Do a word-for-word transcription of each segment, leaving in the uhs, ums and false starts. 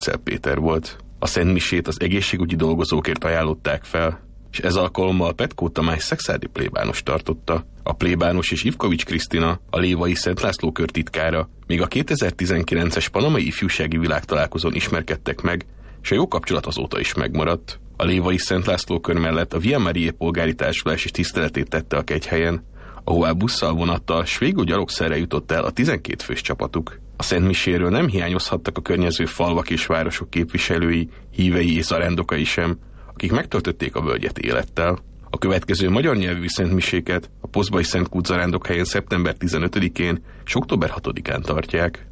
Tiszel Péter volt. A szentmisét az egészségügyi dolgozókért ajánlották fel, és ez alkalommal Petkó Tamás szekszárdi plébános tartotta. A plébános és Ivkovics Krisztina, a lévai Szent László kör titkára, még a kétezer-tizenkilences panamai ifjúsági világtalálkozón ismerkedtek meg, és a jó kapcsolat azóta is megmaradt. A lévai Szent László kör mellett a Via Mariae polgári társulás is tiszteletét tette a kegyhelyen, ahová busszal, vonattal s végül gyalogszerre jutott el a tizenkét fős csapatuk. A szentmiséről nem hiányozhattak a környező falvak és városok képviselői, hívei és zarándokai sem, akik megtöltötték a völgyet élettel. A következő magyar nyelvű szentmiséket a Poszbai Szent Kút zarándokhelyen szeptember tizenötödikén és október hatodikán tartják.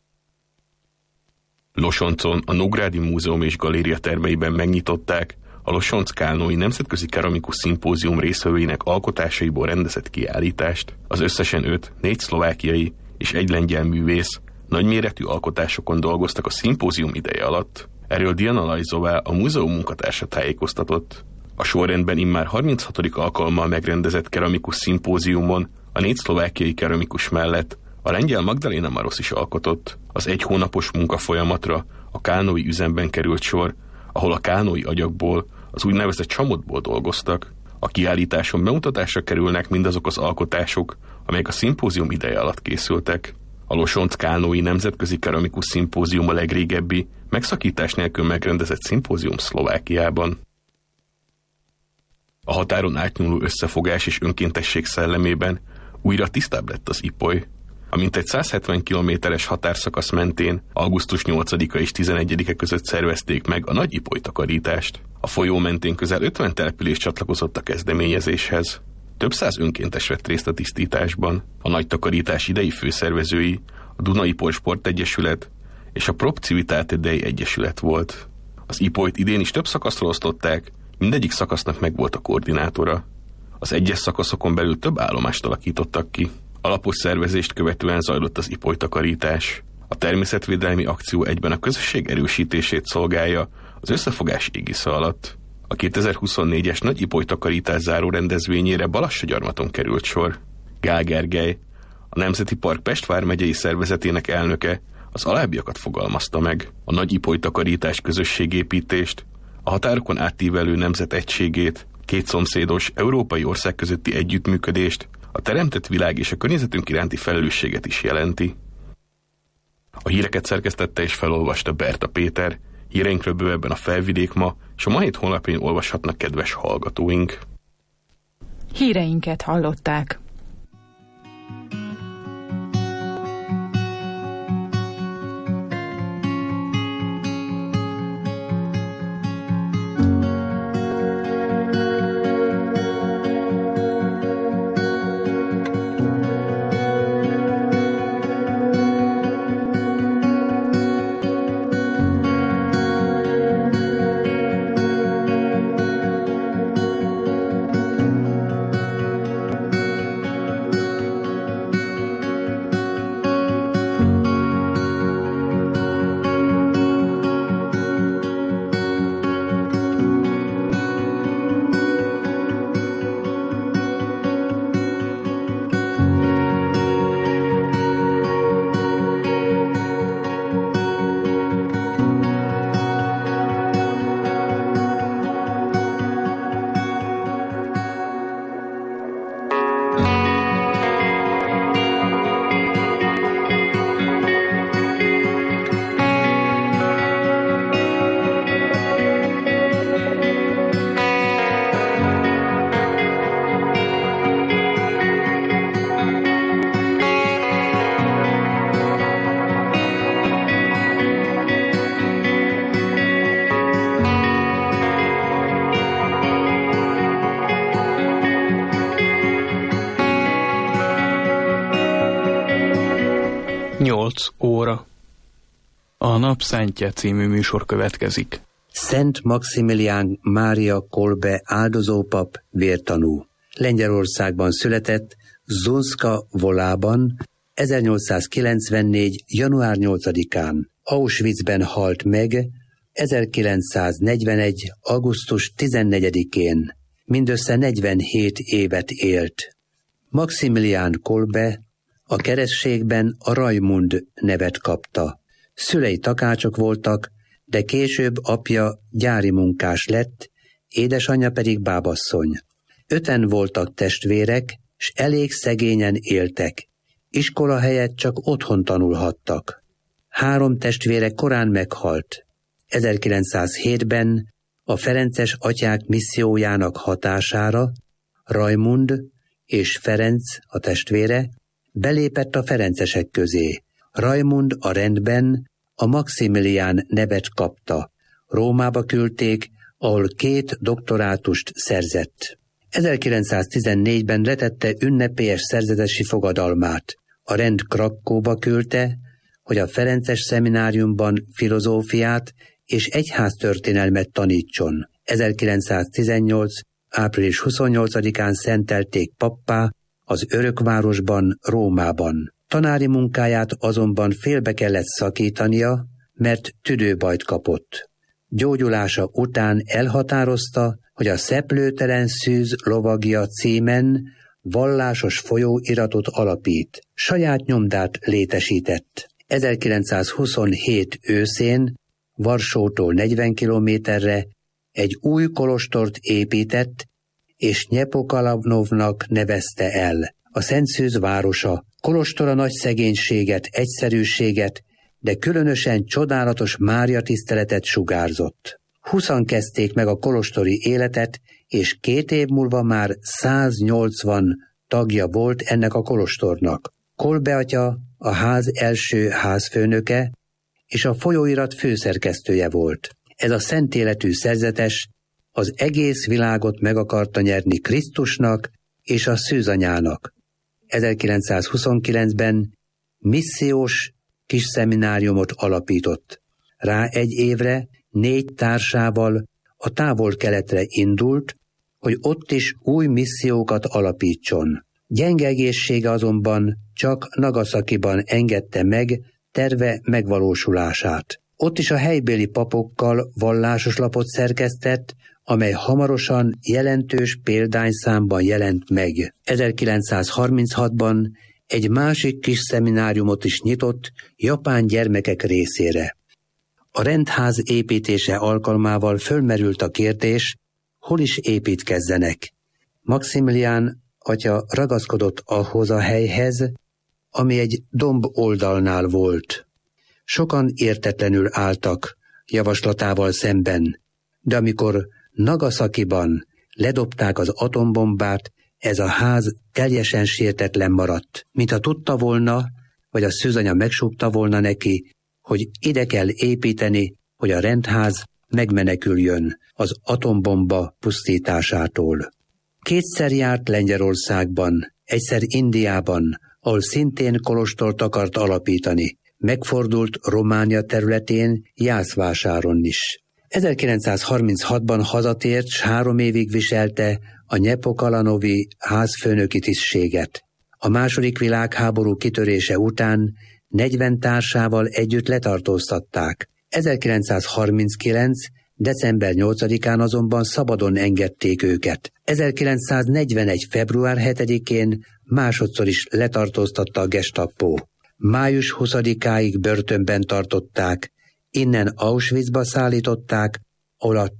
Losoncon a Nógrádi Múzeum és Galéria termeiben megnyitották a Losonc-Kálnói Nemzetközi Keramikus Szimpózium részvevőinek alkotásaiból rendezett kiállítást. Az összesen öt, négy szlovákiai és egy lengyel művész nagyméretű alkotásokon dolgoztak a szimpózium ideje alatt. Erről Diana Lajzová, a múzeum munkatársa tájékoztatott. A sorrendben immár harminchatodik alkalommal megrendezett keramikus szimpóziumon a négy szlovákiai keramikus mellett a lengyel Magdalena Marosz is alkotott. Az egy hónapos munkafolyamatra a kálnói üzemben került sor, ahol a kálnói agyagból, az úgynevezett csamotból dolgoztak. A kiállításon bemutatásra kerülnek mindazok az alkotások, amelyek a szimpózium ideje alatt készültek. A Losonc-Kálnói Nemzetközi Keramikus Szimpózium a legrégebbi, megszakítás nélkül megrendezett szimpózium Szlovákiában. A határon átnyúló összefogás és önkéntesség szellemében újra tisztább lett az Ipoly. A mintegy százhetven kilométeres határszakasz mentén augusztus nyolcadika és tizenegyedike között szervezték meg a Nagy Ipoly takarítást. A folyó mentén közel ötven település csatlakozott a kezdeményezéshez. Több száz önkéntes vett részt a tisztításban. A nagy takarítás idei főszervezői a Duna-Ipoly Sportegyesület és a Prop Civitate Dei Egyesület volt. Az Ipolyt idén is több szakaszra osztották, mindegyik szakasznak megvolt a koordinátora. Az egyes szakaszokon belül több állomást alakítottak ki. Alapos szervezést követően zajlott az Ipoly takarítás. A természetvédelmi akció egyben a közösség erősítését szolgálja az összefogás égisze alatt. A kétezer-huszonnégyes Nagy Ipoly takarítás záró rendezvényére Balassagyarmaton került sor. Gál Gergely, a Nemzeti Park Pest vármegyei szervezetének elnöke az alábbiakat fogalmazta meg. A Nagy Ipoly takarítás közösségépítést, a határokon átívelő nemzet egységét, két szomszédos európai ország közötti együttműködést, a teremtett világ és a környezetünk iránti felelősséget is jelenti. A híreket szerkesztette és felolvasta Berta Péter, híreinkről bővebben a Felvidék ma, és a Ma Hét honlapján olvashatnak kedves hallgatóink. Híreinket hallották. nyolc óra. A Napszántja című műsor következik. Szent Maximilián Mária Kolbe áldozópap vértanú. Lengyelországban született, Zunszka Volában, ezernyolcszázkilencvennégy. január nyolcadikán. Auschwitzben halt meg, ezerkilencszáznegyvenegy. augusztus tizennegyedikén. Mindössze negyvenhét évet élt. Maximilián Kolbe a keresztségben a Rajmund nevet kapta. Szülei takácsok voltak, de később apja gyári munkás lett, édesanyja pedig bábasszony. Öten voltak testvérek, s elég szegényen éltek. Iskola helyett csak otthon tanulhattak. Három testvére korán meghalt. ezerkilencszázhétben a ferences atyák missziójának hatására Rajmund és Ferenc, a testvére, belépett a ferencesek közé. Rajmund a rendben a Maximilián nevet kapta. Rómába küldték, ahol két doktorátust szerzett. ezerkilencszáztizennégyben letette ünnepélyes szerzetesi fogadalmát. A rend Krakkóba küldte, hogy a ferences szemináriumban filozófiát és egyháztörténelmet tanítson. ezerkilencszáztizennyolc. április huszonnyolcadikán szentelték pappá az örökvárosban, Rómában. Tanári munkáját azonban félbe kellett szakítania, mert tüdőbajt kapott. Gyógyulása után elhatározta, hogy a Szeplőtelen szűz lovagja címen vallásos folyóiratot alapít. Saját nyomdát létesített. ezerkilencszázhuszonhét őszén Varsótól negyven kilométerre egy új kolostort épített, és Nyepokalanovnak nevezte el. A Szent Szűz városa. Kolostora nagy szegénységet, egyszerűséget, de különösen csodálatos Mária tiszteletet sugárzott. Húszan kezdték meg a kolostori életet, és két év múlva már száznyolcvan tagja volt ennek a kolostornak. Kolbe atya a ház első házfőnöke, és a folyóirat főszerkesztője volt. Ez a szent életű szerzetes az egész világot meg akarta nyerni Krisztusnak és a szűzanyának. ezerkilencszázhuszonkilencben missziós kis szemináriumot alapított. Rá egy évre négy társával a távol-keletre indult, hogy ott is új missziókat alapítson. Gyenge egészsége azonban csak Nagasakiban engedte meg terve megvalósulását. Ott is a helybéli papokkal vallásos lapot szerkesztett, amely hamarosan jelentős példányszámban jelent meg. ezerkilencszázharminchatban egy másik kis szemináriumot is nyitott japán gyermekek részére. A rendház építése alkalmával fölmerült a kérdés, hol is építkezzenek. Maximilián atya ragaszkodott ahhoz a helyhez, ami egy domb oldalnál volt. Sokan értetlenül álltak javaslatával szemben, de amikor Nagasakiban ledobták az atombombát, ez a ház teljesen sértetlen maradt, mintha tudta volna, vagy a szűzanya megsúgta volna neki, hogy ide kell építeni, hogy a rendház megmeneküljön az atombomba pusztításától. Kétszer járt Lengyelországban, egyszer Indiában, ahol szintén kolostort akart alapítani. Megfordult Románia területén, Jászvásáron is. ezerkilencszázharminchatban hazatért, s három évig viselte a Nyepokalanovi házfőnöki tisztséget. A második világháború kitörése után negyven társával együtt letartóztatták. ezerkilencszázharminckilenc. december nyolcadikán azonban szabadon engedték őket. ezerkilencszáznegyvenegy. február hetedikén másodszor is letartóztatta a Gestapo. május huszadikáig börtönben tartották, innen Auschwitzba szállították, ahol a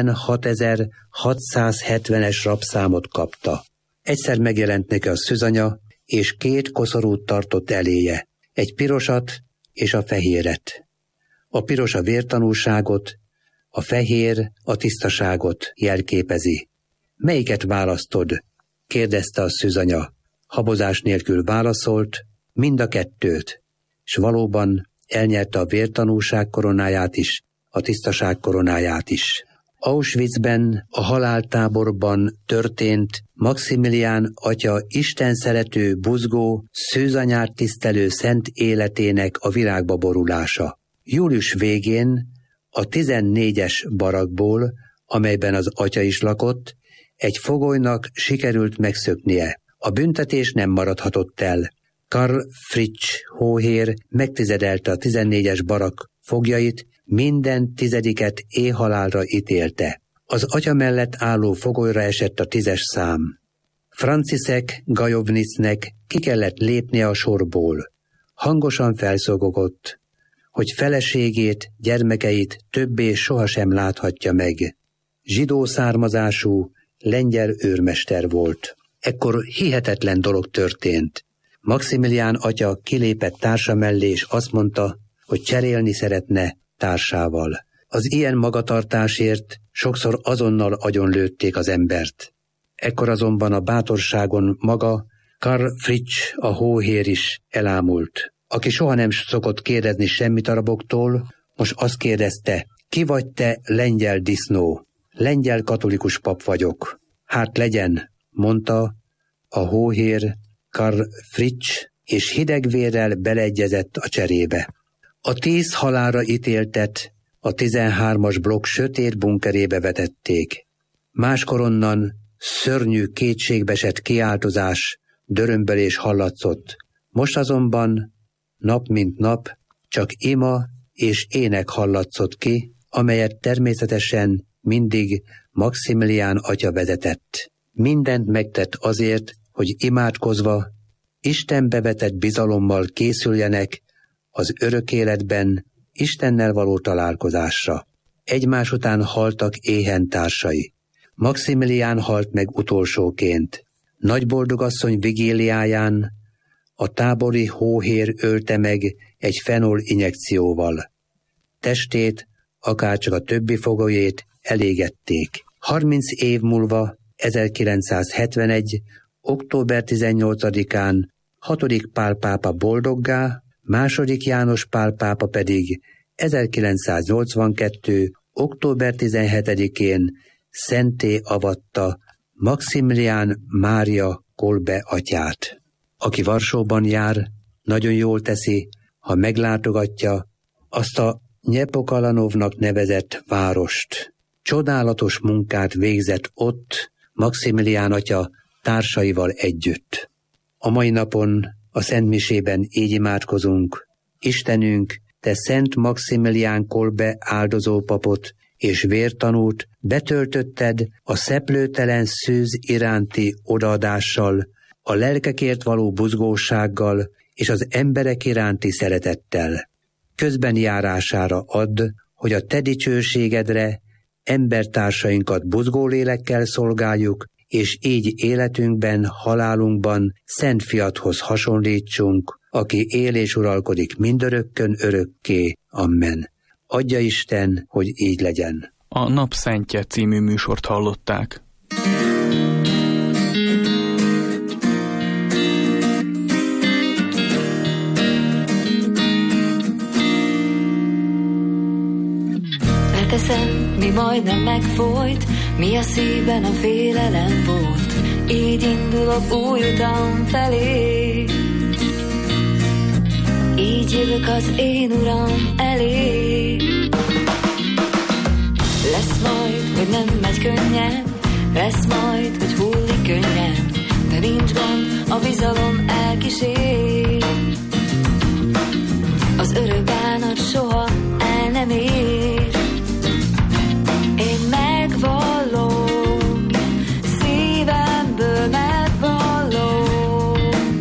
tizenhatezer-hatszázhetvenes rabszámot kapta. Egyszer megjelent neki a szűzanya, és két koszorút tartott eléje, egy pirosat és a fehéret. A piros a vértanúságot, a fehér a tisztaságot jelképezi. Melyiket választod? Kérdezte a szűzanya. Habozás nélkül válaszolt, mind a kettőt, és valóban elnyerte a vértanúság koronáját is, a tisztaság koronáját is. Auschwitzben, a haláltáborban történt Maximilián atya istenszerető, buzgó, szűzanyát tisztelő szent életének a virágba borulása. Július végén a tizennégyes barakból, amelyben az atya is lakott, egy fogolynak sikerült megszöknie. A büntetés nem maradhatott el. Karl Fritsch hóhér megtizedelte a tizennégyes barak fogjait, minden tizediket éhhalálra ítélte. Az atya mellett álló fogolyra esett a tízes szám. Franciszek Gajovnicnek ki kellett lépnie a sorból. Hangosan felszogogott, hogy feleségét, gyermekeit többé sohasem láthatja meg. Zsidó származású, lengyel őrmester volt. Ekkor hihetetlen dolog történt. Maximilián atya kilépett társa mellé, és azt mondta, hogy cserélni szeretne társával. Az ilyen magatartásért sokszor azonnal agyonlőtték az embert. Ekkor azonban a bátorságon maga Karl Fritsch, a hóhér is elámult, aki soha nem szokott kérdezni semmit araboktól, most azt kérdezte, ki vagy te, lengyel disznó? Lengyel katolikus pap vagyok. Hát legyen, mondta a hóhér Karl Fritsch, és hidegvérrel beleegyezett a cserébe. A tíz halálra ítéltet a tizenhármas blokk sötét bunkerébe vetették. Máskor onnan szörnyű kétségbeesett kiáltozás, dörömbölés hallatszott. Most azonban nap mint nap csak ima és ének hallatszott ki, amelyet természetesen mindig Maximilián atya vezetett. Mindent megtett azért, hogy imádkozva, Istenbe vetett bizalommal készüljenek az örök életben Istennel való találkozásra. Egymás után haltak éhen társai. Maximilián halt meg utolsóként. Nagyboldogasszony vigíliáján a tábori hóhér ölte meg egy fenol injekcióval. Testét, akárcsak a többi fogolyét elégették. Harminc év múlva, ezerkilencszázhetvenegy. október tizennyolcadikán hatodik Pál pápa boldoggá, második János Pál pápa pedig ezerkilencszáznyolcvankettő. október tizenhetedikén szentté avatta Maximilián Mária Kolbe atyát. Aki Varsóban jár, nagyon jól teszi, ha meglátogatja azt a Nyepokalanovnak nevezett várost. Csodálatos munkát végzett ott Maximilián atya társaival együtt. A mai napon a szentmisében így imádkozunk. Istenünk, te Szent Maximilián Kolbe áldozópapot és vértanút betöltötted a szeplőtelen szűz iránti odaadással, a lelkekért való buzgósággal és az emberek iránti szeretettel. Közben járására add, hogy a te dicsőségedre embertársainkat buzgó lélekkel szolgáljuk, és így életünkben, halálunkban Szent Fiadhoz hasonlítsunk, aki él és uralkodik mindörökkön örökké. Amen. Adja Isten, hogy így legyen. A Napszentje című műsort hallották. Leteszem, mi majdnem megfolyt, mi a szívben a félelem volt. Így indulok új utam felé, így jövök az én Uram elé. Lesz majd, hogy nem megy könnyen, lesz majd, hogy hullik könnyen, de nincs gond, a bizalom elkísér. Az örök bánat soha el nem ér. Én megvallom, szívemből megvallom,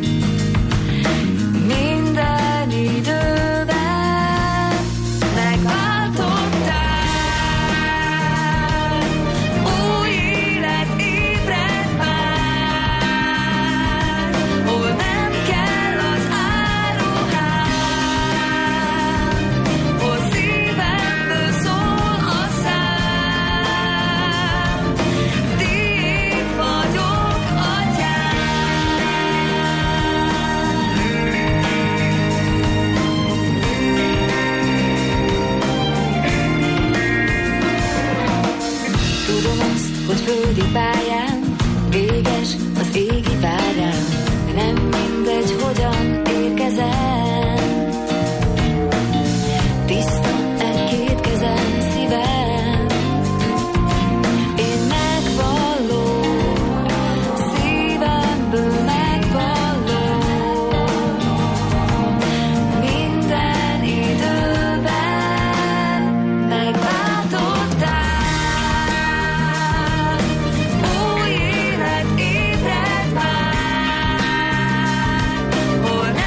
minden időben megváltottál. Új élet ébred már, hol nem kell az áruhám, hol szívemből szól a szám. Tiéd vagyok, Atyám. Tudom azt, hogy földi pályán véges az égi várám, de nem mindegy, hogyan érkezem. Tiszta egy-két kezem, szívem. Én megvallom, szívemből megvallom, minden időben megváltottál. Új élet ébred már, hol nem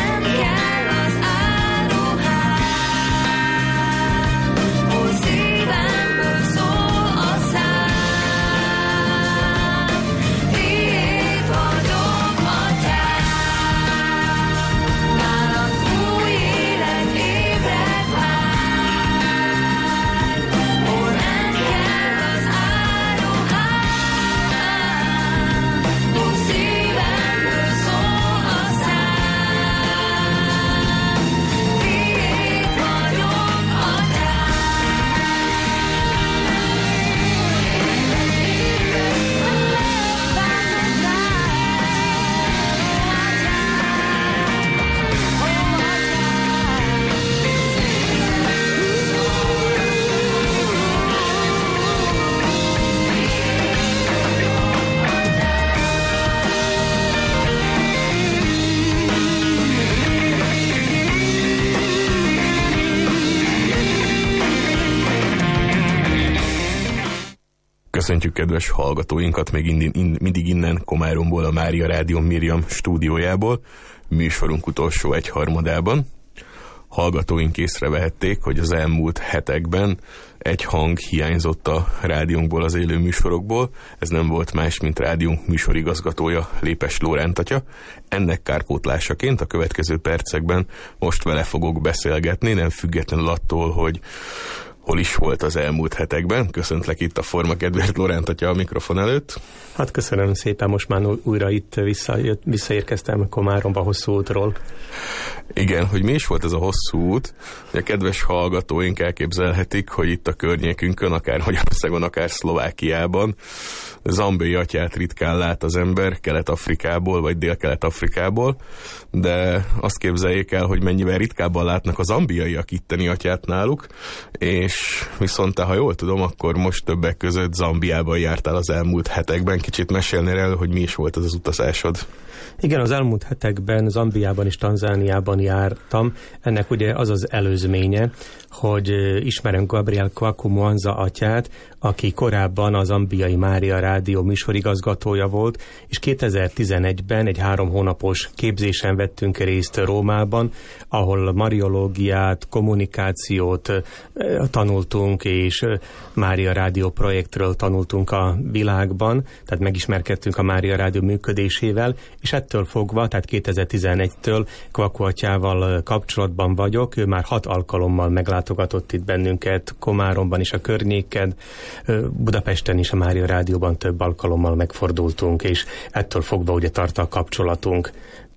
Köszöntjük kedves hallgatóinkat még in, in, mindig innen Komáromból, a Mária Rádió Miriam stúdiójából, műsorunk utolsó egyharmadában. Hallgatóink észrevehették, hogy az elmúlt hetekben egy hang hiányzott a rádiónkból, az élő műsorokból. Ez nem volt más, mint rádiónk műsorigazgatója, Lépes Lóránt atya. Ennek kárpótlásaként a következő percekben most vele fogok beszélgetni, nem függetlenül attól, hogy hol is volt az elmúlt hetekben. Köszöntlek itt a Forma kedvéért, Lóránt atya, a mikrofon előtt. Hát köszönöm szépen, most már újra itt visszajött, visszaérkeztem Komáromba hosszú útról. Igen, hogy mi is volt ez a hosszú út, hogy a kedves hallgatóink elképzelhetik, hogy itt a környékünkön, akár Magyarországon, akár Szlovákiában zambiai atyát ritkán lát az ember Kelet-Afrikából, vagy Dél-Kelet-Afrikából, de azt képzeljék el, hogy mennyivel ritkábban látnak a zambiaiak itteni atyát náluk, és viszont te, ha jól tudom, akkor most többek között Zambiában jártál az elmúlt hetekben. Kicsit mesélnél el, hogy mi is volt ez az utazásod? Igen, az elmúlt hetekben Zambiában és Tanzániában jártam. Ennek ugye az az előzménye, hogy ismerem Gabriel Kwaku Mwanza atyát, aki korábban az Zambiai Mária Rádió műsorigazgatója volt, és kétezer-tizenegyben egy három hónapos képzésen vettünk részt Rómában, ahol mariológiát, kommunikációt tanultunk, és Mária Rádió projektről tanultunk a világban, tehát megismerkedtünk a Mária Rádió működésével, és ettől fogva, tehát kétezer-tizenegytől Kwaku atyával kapcsolatban vagyok. Ő már hat alkalommal meglátogatott itt bennünket, Komáromban is, a környéken, Budapesten is a Mária Rádióban több alkalommal megfordultunk, és ettől fogva ugye tart a kapcsolatunk.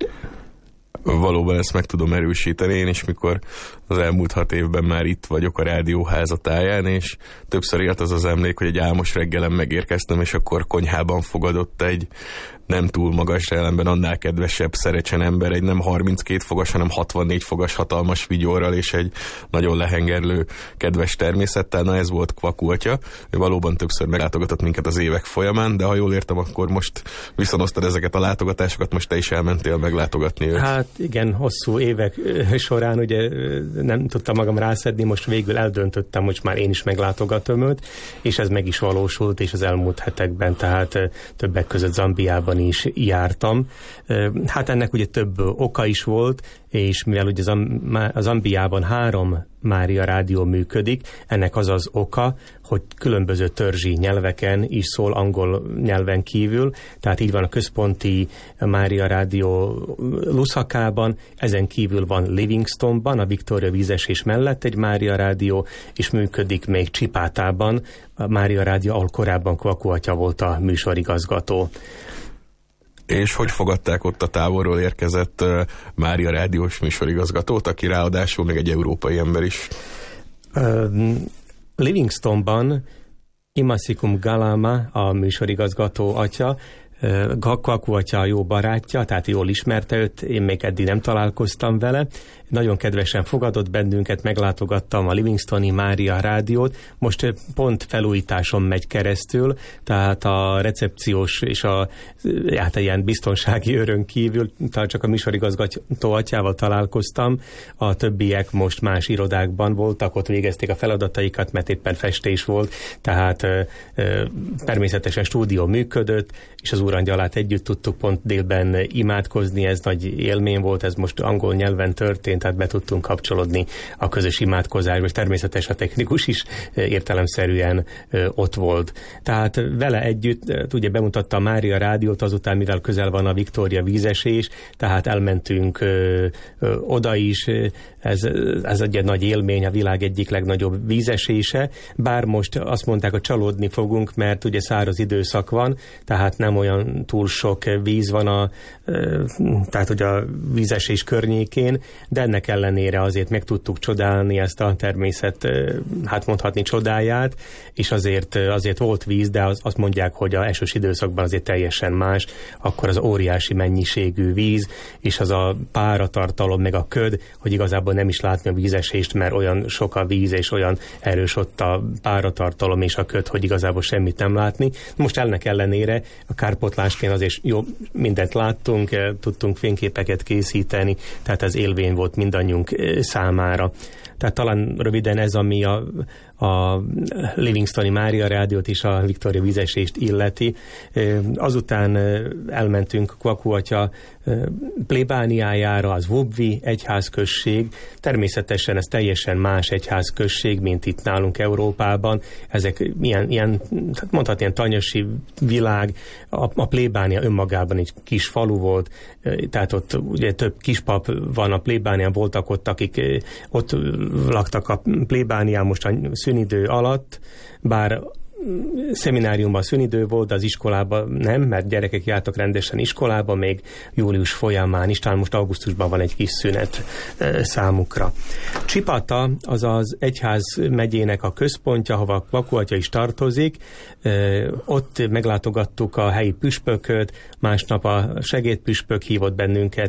Valóban ezt meg tudom erősíteni, én is, mikor az elmúlt hat évben már itt vagyok a rádió házatáján, és többször élt az az emlék, hogy egy álmos reggelen megérkeztem, és akkor konyhában fogadott egy nem túl magas, ellenben annál kedvesebb, szerecsen ember, egy nem harminckét fogas, hanem hatvannégy fogas hatalmas vigyorral, és egy nagyon lehengerlő, kedves természettel. Na, ez volt Kwaku atya. Ő valóban többször meglátogatott minket az évek folyamán, de ha jól értem, akkor most viszonoztad ezeket a látogatásokat, most te is elmentél meglátogatni őt. Hát igen, hosszú évek során ugye nem tudtam magam rászedni, most végül eldöntöttem, hogy már én is meglátogatom őt, és ez meg is valósult, és az elmúlt hetekben, tehát többek között Zambiában is jártam. Hát ennek ugye több oka is volt, és mivel ugye az Zambiában három Mária Rádió működik, ennek az az oka, hogy különböző törzsi nyelveken is szól, angol nyelven kívül, tehát így van a központi Mária Rádió Luszakában, ezen kívül van Livingstonban, a Victoria vízesés mellett egy Mária Rádió, és működik még Csipátában, a Mária Rádió, ahol korábban Kwaku atya volt a műsorigazgató. És hogy fogadták ott a távolról érkezett uh, Mária Rádiós műsorigazgatót, aki ráadásul még egy európai ember is? Uh, Livingstonban Imasikum Galama, a műsorigazgató atya, Kwaku atya a jó barátja, tehát jól ismerte őt, én még eddig nem találkoztam vele. Nagyon kedvesen fogadott bennünket, meglátogattam a Livingstoni Mária Rádiót. Most pont felújításon megy keresztül, tehát a recepciós és a hát ilyen biztonsági őrön kívül, tehát csak a műsorigazgató atyával találkoztam. A többiek most más irodákban voltak, ott végezték a feladataikat, mert éppen festés volt, tehát ö, ö, természetesen stúdió működött, és az úrangyalát együtt tudtuk pont délben imádkozni, ez nagy élmény volt, ez most angol nyelven történt, tehát be tudtunk kapcsolódni a közös imádkozásba, és természetesen a technikus is értelemszerűen ott volt. Tehát vele együtt, ugye bemutatta a Mária Rádiót, azután, mivel közel van a Victoria vízesés, tehát elmentünk ö, ö, oda is, ez, ez egy nagy élmény, a világ egyik legnagyobb vízesése, bár most azt mondták, hogy csalódni fogunk, mert ugye száraz időszak van, tehát nem olyan túl sok víz van a, ö, tehát ugye a vízesés környékén, de ennek ellenére azért meg tudtuk csodálni ezt a természet, hát mondhatni csodáját, és azért, azért volt víz, de az, azt mondják, hogy a esős időszakban azért teljesen más, akkor az óriási mennyiségű víz, és az a páratartalom, meg a köd, hogy igazából nem is látni a vízesést, mert olyan sok a víz, és olyan erős ott a páratartalom és a köd, hogy igazából semmit nem látni. Most ennek ellenére a kárpotlásként azért jó, mindent láttunk, tudtunk fényképeket készíteni, tehát ez élvény volt mindannyiunk számára. Tehát talán röviden ez, ami a, a Livingstoni Mária rádiót és a Viktória vízesést illeti. Azután elmentünk Kwaku atya plébániájára, az Vobvi egyházközség. Természetesen ez teljesen más egyházközség, mint itt nálunk Európában. Ezek ilyen, ilyen mondhatni, ilyen tanyasi világ. A, a plébánia önmagában egy kis falu volt, tehát ott ugye több kispap van a plébánián, voltak ott, akik ott laktak a plébánián most a szünidő alatt, bár szemináriumban szünidő volt, de az iskolában nem, mert gyerekek jártak rendesen iskolába, még július folyamán is, talán most augusztusban van egy kis szünet e, számukra. Csipata az az egyház megyének a központja, ahova Kwaku atya is tartozik. E, ott meglátogattuk a helyi püspököt, másnap a segédpüspök hívott bennünket